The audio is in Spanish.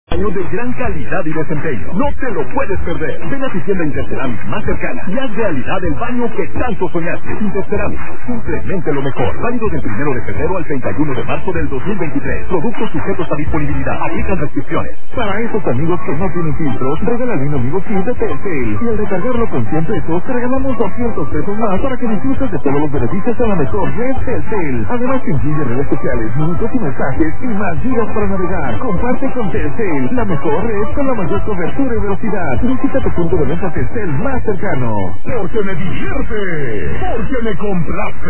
Años de gran calidad y desempeño. No te lo puedes perder. Ven a tu tienda Interceramic más cercana y haz realidad el baño que tanto soñaste. Interceramic, simplemente lo mejor. Válido del 1 de febrero al 31 de marzo del 2023. Productos sujetos a disponibilidad. Aplican restricciones. Para esos amigos que no tienen filtros, regálale un amigo kit de Telcel. Y al recargarlo con 100 pesos, te regalamos 200 pesos más para que disfrutes de todos los beneficios de la mejor red Telcel. Además, te incluye redes sociales, minutos y mensajes y más gigas para navegar. Comparte con Telcel. La mejor red con la mayor cobertura y velocidad. Visita tu punto de venta Telcel más cercano. Porque me divierte. Porque me compraste.